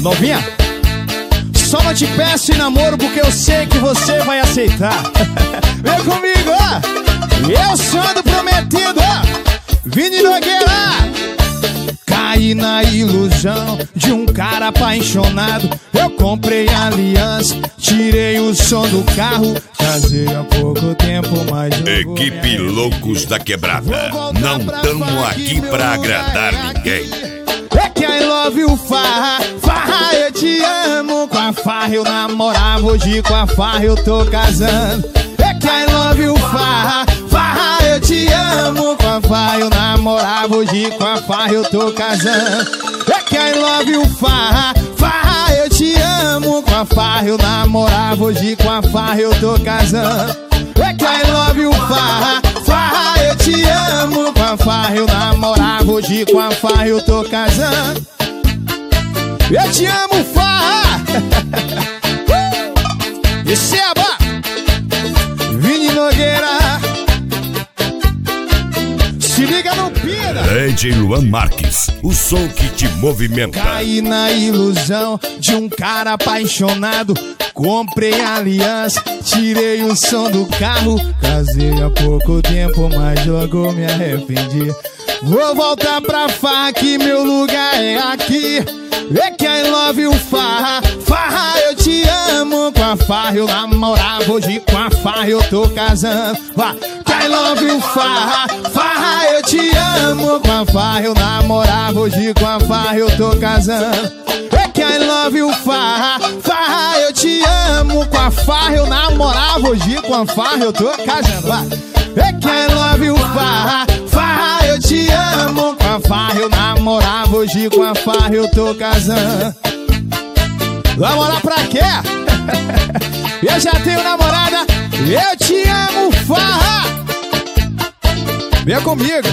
Novinha, só não te peço em namoro porque eu sei que você vai aceitar. Vem comigo, ó. Eu sou do prometido, ó. Vini Nogueira. Caí na ilusão de um cara apaixonado. Eu comprei aliança, tirei o som do carro. Casei há pouco tempo, mas Equipe Loucos da Quebrada. Não tamo aqui pra agradar ninguém. É que I love you, farra. Farra, eu te amo. Com a farra eu namorava, hoje com a farra eu tô casando. É que I love you, farra. Farra, eu te amo. Com a farra eu namorava, hoje com a farra eu tô casando. É que I love you, farra. Farra, eu te amo. Com a farra eu namorava, hoje com a farra eu tô casando. É que I love you, farra. Farra, eu te amo. Com a farra eu namorava, hoje com a farra eu tô casando. Eu te amo, farra. Receba Vini Nogueira. Se liga no Pira. DJ Luan Marques, o som que te movimenta. Caí na ilusão de um cara apaixonado. Comprei aliança, tirei o som do carro. Casei há pouco tempo, mas logo me arrependi. Vou voltar pra farra que meu lugar é aqui. É que I love you, farra. Farra, eu te amo. Com a farra eu namorava, hoje com a farra eu tô casando. Que I love you, farra. Farra, eu te amo. Com a farra eu namorava, hoje com a farra eu tô casando. É que I love you, farra. Farra, eu te amo. Com a farra eu namorava, hoje com a farra eu tô casando. É que I love you, farra. Farra, eu te amo. Com a farra eu namorava, hoje com a farra eu tô casando. Namorar pra quê? Eu já tenho namorada. Eu te amo, farra. Vem comigo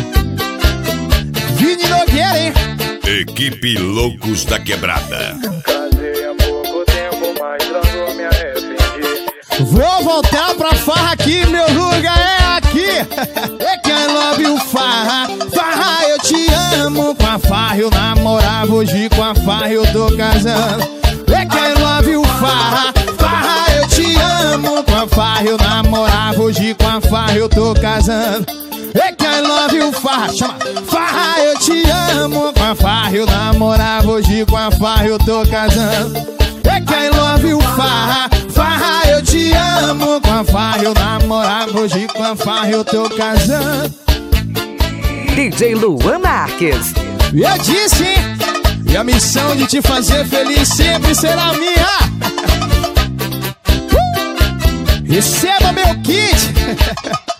Vini Nogueira, hein? Equipe Loucos da Quebrada. Casei há pouco tempo, mas logo me arrependi. Vou voltar pra farra que meu lugar é aqui. É que I love you, farra. Farra, eu te amo. Com a farra eu namorava, hoje com a farra eu tô casando. É que I love you, farra. Farra, eu te amo. Com a farra eu namorava, hoje com a farra eu tô casando. É que I love you, farra. Chama. Farra, eu te amo. Com a farra eu namorava, hoje com a farra eu tô casando. É que I love you, farra. Farra, eu te amo. Com a farra eu namorava, hoje com a farra eu tô casando. DJ Luan Marques. Eu disse, hein? E a missão de te fazer feliz sempre será minha. Receba meu kit.